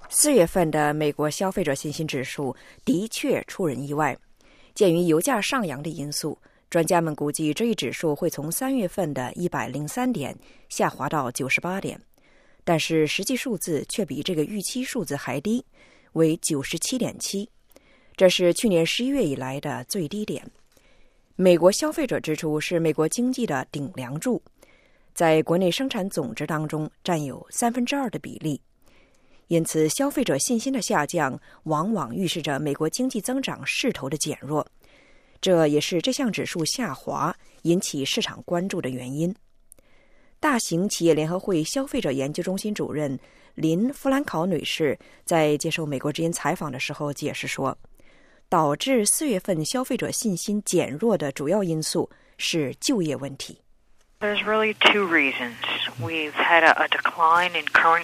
4月份的美国消费者信心指数的确出人意外。鉴于油价上扬的因素，专家们估计这一指数会从3月份的103点下滑到98点，但是实际数字却比这个预期数字还低，为97.7，这是去年11月以来的最低点。美国消费者支出是美国经济的顶梁柱，在国内生产总值当中占有2/3的比例。因此，消费者信心的下降往往预示着美国经济增长势头的减弱，这也是这项指数下滑引起市场关注的原因。大型企业联合会消费者研究中心主任林·弗兰考女士在接受美国之音采访的时候解释说，导致4月份消费者信心减弱的主要因素是就业问题。 There's really two reasons. We've had a decline in current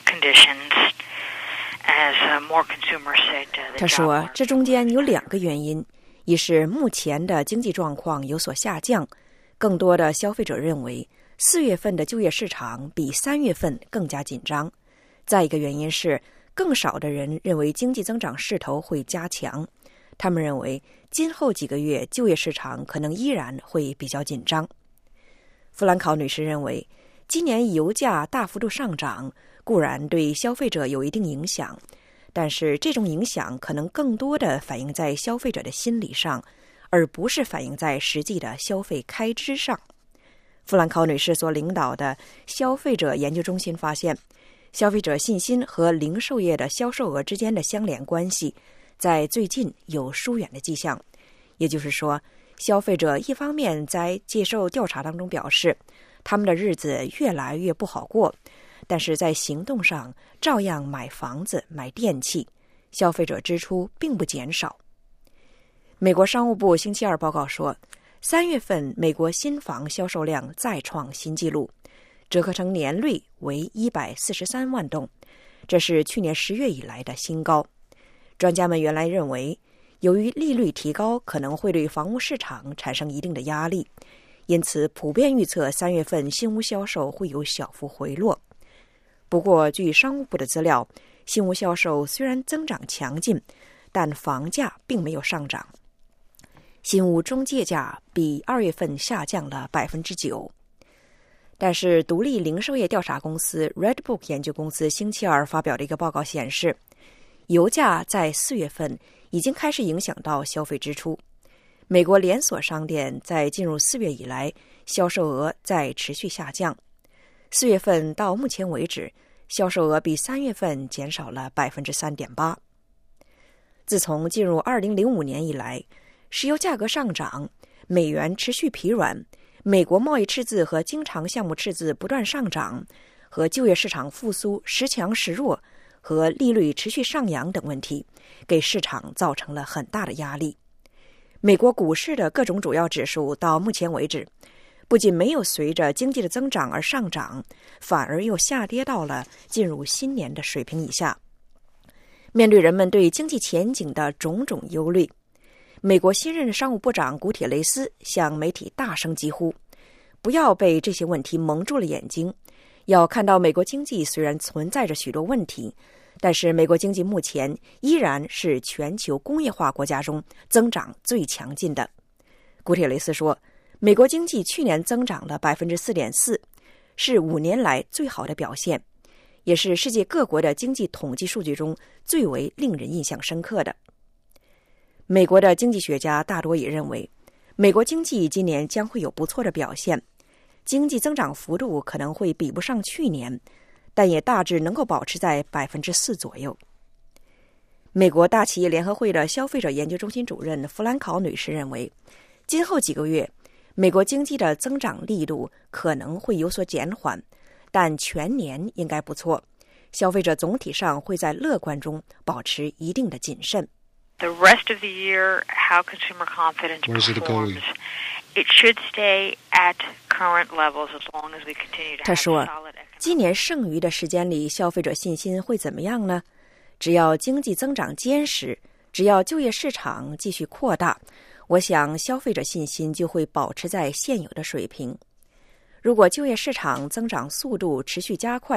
conditions.As more consumers said, 他说，这中间有2个原因，一是目前的经济状况有所下降，更多的消费者认为4月份的就业市场比3月份更加紧张；再一个原因是，更少的人认为经济增长势头会加强，他们认为今后几个月就业市场可能依然会比较紧张。弗兰考女士认为，今年油价大幅度上涨固然对消费者有一定影响，但是这种影响可能更多的反映在消费者的心理上，而不是反映在实际的消费开支上。弗兰考女士所领导的消费者研究中心发现，消费者信心和零售业的销售额之间的相连关系在最近有疏远的迹象。也就是说，消费者一方面在接受调查当中表示，他们的日子越来越不好过，但是在行动上照样买房子、买电器，消费者支出并不减少。美国商务部星期二报告说，3月份美国新房销售量再创新纪录，折合成年率为143万栋，这是去年10月以来的新高。专家们原来认为，由于利率提高可能会对房屋市场产生一定的压力，因此普遍预测3月份新屋销售会有小幅回落。不过，据商务部的资料，新屋销售虽然增长强劲，但房价并没有上涨。新屋中介价比2月份下降了 9%。但是，独立零售业调查公司 Redbook 研究公司星期二发表的一个报告显示，油价在4月份已经开始影响到消费支出。美国连锁商店在进入4月以来，销售额在持续下降。4月份到目前为止，销售额比3月份减少了 3.8%。自从进入2005年以来，石油价格上涨，美元持续疲软，美国贸易赤字和经常项目赤字不断上涨，和就业市场复苏时强时弱，和利率持续上扬等问题，给市场造成了很大的压力。美国股市的各种主要指数到目前为止，不仅没有随着经济的增长而上涨，反而又下跌到了进入新年的水平以下。面对人们对经济前景的种种忧虑，美国新任商务部长古铁雷斯向媒体大声疾呼，不要被这些问题蒙住了眼睛，要看到美国经济虽然存在着许多问题，但是美国经济目前依然是全球工业化国家中增长最强劲的。古铁雷斯说，美国经济去年增长了 4.4%， 是5年来最好的表现，也是世界各国的经济统计数据中最为令人印象深刻的。美国的经济学家大多也认为，美国经济今年将会有不错的表现，经济增长幅度可能会比不上去年，但也大致能够保持在 4% 左右。美国大企业联合会的消费者研究中心主任弗兰考女士认为，今后几个月美国经济的增长力度可能会有所减缓，但全年应该不错，消费者总体上会在乐观中保持一定的谨慎。 The rest of the year, how consumer confidence performs, it should stay at current levels as long as we continue to have solid economic. 他说，今年剩余的时间里，消费者信心会怎么样呢？只要经济增长坚实，只要就业市场继续扩大，我想消费者信心就会保持在现有的水平。如果就业市场增长速度持续加快，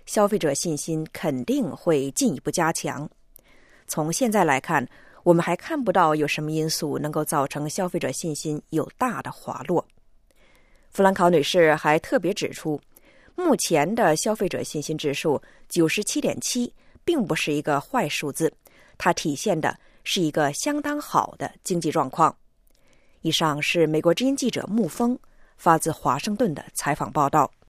消费者信心肯定会进一步加强。从现在来看，我们还看不到有什么因素能够造成消费者信心有大的滑落。弗兰考女士还特别指出，目前的消费者信心指数 97.7 并不是一个坏数字，它体现的是一个相当好的经济状况。以上是美国之音记者穆峰发自华盛顿的采访报道。